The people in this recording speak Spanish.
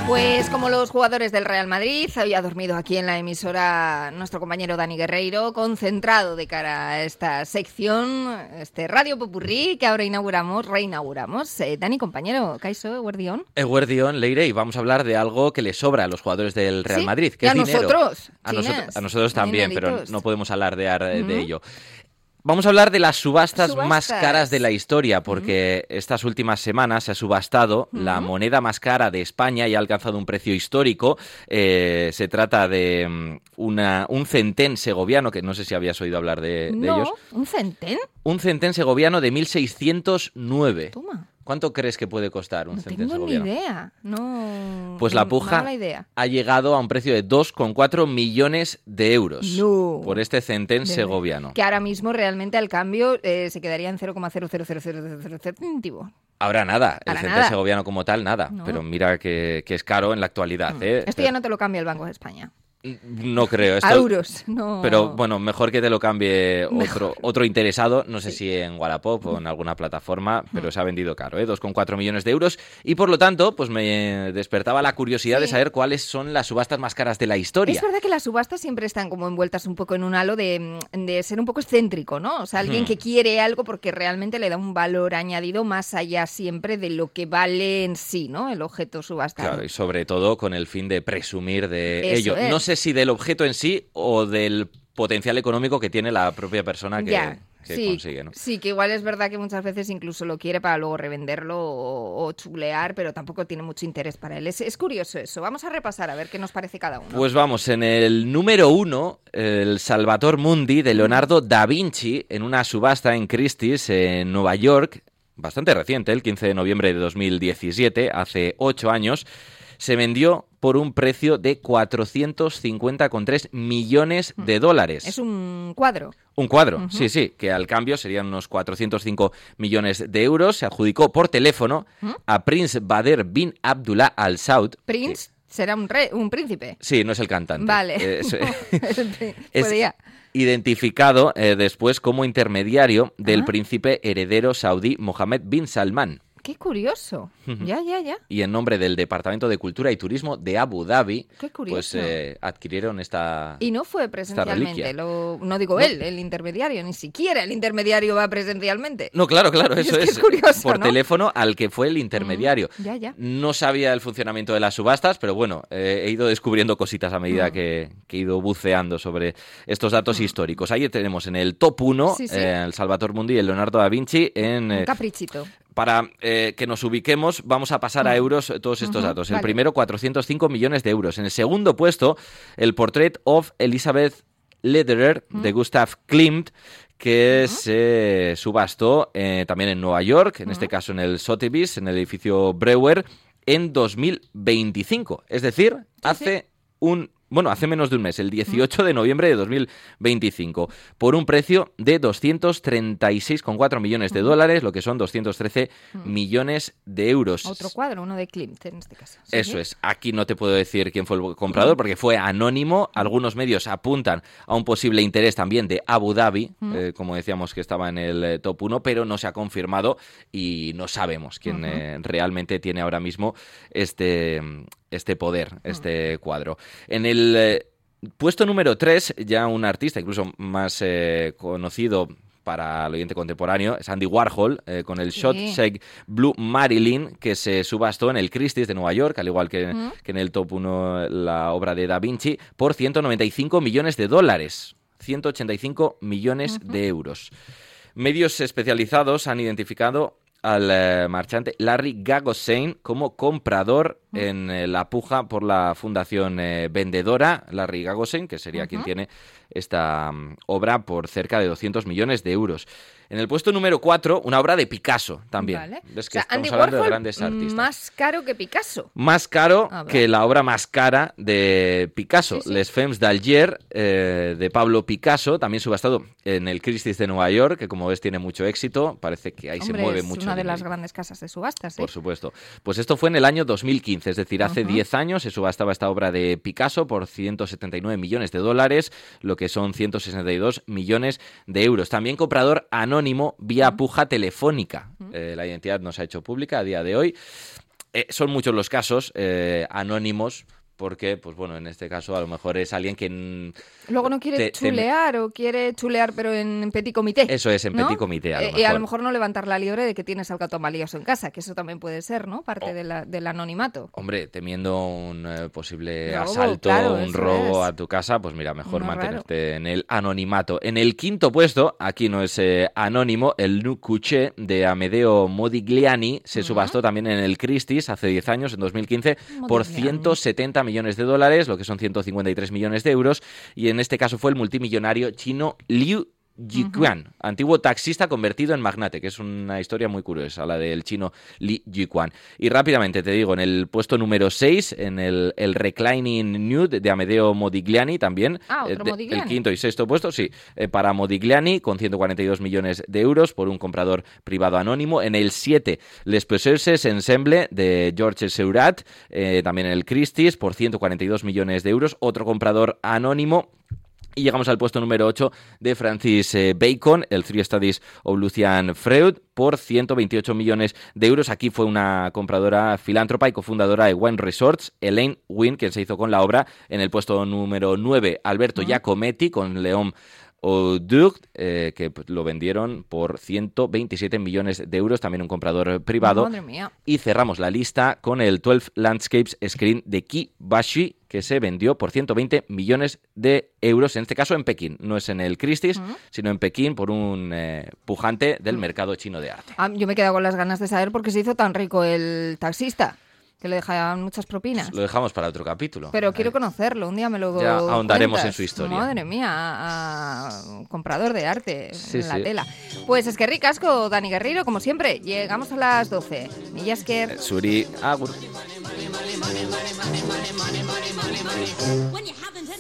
Pues como los jugadores del Real Madrid, había dormido aquí en la emisora nuestro compañero Dani Guerreiro, concentrado de cara a esta sección, este Radio Popurrí que ahora reinauguramos. Dani, compañero, Kaixo, Eguerdión. Eguerdión, Leire, y vamos a hablar de algo que le sobra a los jugadores del Real Madrid, que y es a dinero. Nosotros, a nosotros también, pero no podemos alardear de ello. Vamos a hablar de las subastas más caras de la historia, porque estas últimas semanas se ha subastado la moneda más cara de España y ha alcanzado un precio histórico. Se trata de un centén segoviano, que no sé si habías oído hablar de ellos. ¿Un centén? Un centén segoviano de 1609. Toma. ¿Cuánto crees que puede costar un centén segoviano? No tengo ni idea. No. Pues la puja ha llegado a un precio de 2,4 millones de euros por este centén segoviano. Que ahora mismo realmente al cambio se quedaría en 0,00000 céntimo. Ahora nada, el centén segoviano como tal, nada. No. Pero mira que es caro en la actualidad. Esto ya no te lo cambia el Banco de España. No creo. A euros, no. Pero bueno, mejor que te lo cambie otro interesado, no sé si en Wallapop o en alguna plataforma, pero se ha vendido caro, 2,4 millones de euros. Y por lo tanto, pues me despertaba la curiosidad de saber cuáles son las subastas más caras de la historia. Es verdad que las subastas siempre están como envueltas un poco en un halo de ser un poco excéntrico, ¿no? O sea, alguien que quiere algo porque realmente le da un valor añadido más allá siempre de lo que vale en sí, ¿no? El objeto subastado. Claro, y sobre todo con el fin de presumir de ello. No sé si del objeto en sí o del potencial económico que tiene la propia persona que consigue, ¿no? Sí, que igual es verdad que muchas veces incluso lo quiere para luego revenderlo o chulear, pero tampoco tiene mucho interés para él. Es curioso eso. Vamos a repasar a ver qué nos parece cada uno. Pues vamos, en el número 1, el Salvator Mundi de Leonardo da Vinci, en una subasta en Christie's, en Nueva York, bastante reciente, el 15 de noviembre de 2017, hace 8 años, se vendió por un precio de 450,3 millones de dólares. Es un cuadro. Un cuadro, sí, que al cambio serían unos 405 millones de euros. Se adjudicó por teléfono a Prince Bader bin Abdullah Al Saud. ¿Prince? ¿Será un príncipe? Sí, no es el cantante. Vale. Es identificado después como intermediario del príncipe heredero saudí Mohammed bin Salman. ¡Qué curioso! Ya. Y en nombre del Departamento de Cultura y Turismo de Abu Dhabi, pues adquirieron esta Y no fue presencialmente, no digo él, el intermediario, ni siquiera el intermediario va presencialmente. No, claro, eso es curioso, por ¿no? teléfono al que fue el intermediario. Ya. No sabía el funcionamiento de las subastas, pero bueno, he ido descubriendo cositas a medida que he ido buceando sobre estos datos históricos. Ahí tenemos en el top 1 el Salvator Mundi y el Leonardo da Vinci en... Un caprichito. Para que nos ubiquemos, vamos a pasar a euros todos estos datos. El primero, 405 millones de euros. En el segundo puesto, el Portrait of Elizabeth Lederer de Gustav Klimt, que se subastó también en Nueva York, en este caso en el Sotheby's, en el edificio Breuer, en 2025. Es decir, hace menos de un mes, el 18 de noviembre de 2025, por un precio de 236,4 millones de dólares, lo que son 213 millones de euros. Otro cuadro, uno de Klimt en este caso. ¿Sí? Eso es. Aquí no te puedo decir quién fue el comprador porque fue anónimo. Algunos medios apuntan a un posible interés también de Abu Dhabi, como decíamos que estaba en el top 1, pero no se ha confirmado y no sabemos quién realmente tiene ahora mismo este poder, este cuadro. En el puesto número 3, ya un artista incluso más conocido para el oyente contemporáneo, es Andy Warhol, con el Shot-Shake Blue Marilyn, que se subastó en el Christie's de Nueva York, al igual que en el top 1 la obra de Da Vinci, por 195 millones de dólares. 185 millones de euros. Medios especializados han identificado al marchante Larry Gagosian como comprador en la puja por la fundación vendedora Larry Gagosian, que sería quien tiene esta obra por cerca de 200 millones de euros. En el puesto número 4, una obra de Picasso también. Vale. Es que Andy estamos hablando Warhol, de grandes artistas. Más caro que Picasso. Más caro que la obra más cara de Picasso, Les Femmes d'Alger, de Pablo Picasso, también subastado en el Christie's de Nueva York, que como ves tiene mucho éxito, parece que ahí se mueve mucho. Es una de las grandes casas de subastas. Por supuesto. Pues esto fue en el año 2015, es decir, hace 10 años se subastaba esta obra de Picasso por 179 millones de dólares, lo que son 162 millones de euros. También comprador anónimo vía puja telefónica. La identidad no se ha hecho pública a día de hoy. Son muchos los casos anónimos, porque, pues bueno, en este caso a lo mejor es alguien que... Luego no quiere chulear o quiere chulear pero en petit comité. Eso es, en ¿no? petit comité, a lo mejor. Y a lo mejor no levantar la liebre de que tienes al gato malioso en casa, que eso también puede ser, ¿no? Parte del anonimato. Hombre, temiendo un posible robo, asalto, claro, un robo a tu casa, pues mira, mejor mantenerte en el anonimato. En el quinto puesto, aquí no es anónimo, el Nu Couché de Amedeo Modigliani se subastó también en el Christie's hace 10 años, en 2015, por $170 millones, lo que son 153 millones de euros, y en este caso fue el multimillonario chino Liu Yiquan, antiguo taxista convertido en magnate, que es una historia muy curiosa, la del chino Li Yiquan. Y rápidamente te digo, en el puesto número 6, en el Reclining Nude de Amedeo Modigliani también, Modigliani. El quinto y sexto puesto, sí, para Modigliani, con 142 millones de euros por un comprador privado anónimo. En el 7, Les Possesses Ensemble de Georges Seurat, también en el Christie's, por 142 millones de euros, otro comprador anónimo. Y llegamos al puesto número 8 de Francis Bacon, el Three Studies of Lucian Freud, por 128 millones de euros. Aquí fue una compradora filántropa y cofundadora de Wine Resorts, Elaine Wynn, quien se hizo con la obra. En el puesto número 9, Alberto Giacometti con León Auduc, que lo vendieron por 127 millones de euros, también un comprador privado. Madre mía. Y cerramos la lista con el 12 Landscapes Screen de Qi Bashi, que se vendió por 120 millones de euros, en este caso en Pekín. No es en el Christie's, sino en Pekín, por un pujante del mercado chino de arte. Yo me he quedado con las ganas de saber por qué se hizo tan rico el taxista, que le dejaban muchas propinas. Lo dejamos para otro capítulo. Pero quiero conocerlo, un día me lo ya ahondaremos cuentas. En su historia. Madre mía, comprador de arte sí, en la tela. Pues es que ricasco, Dani Guerreiro, como siempre. Llegamos a las 12. Mila esker. Zuri, agur.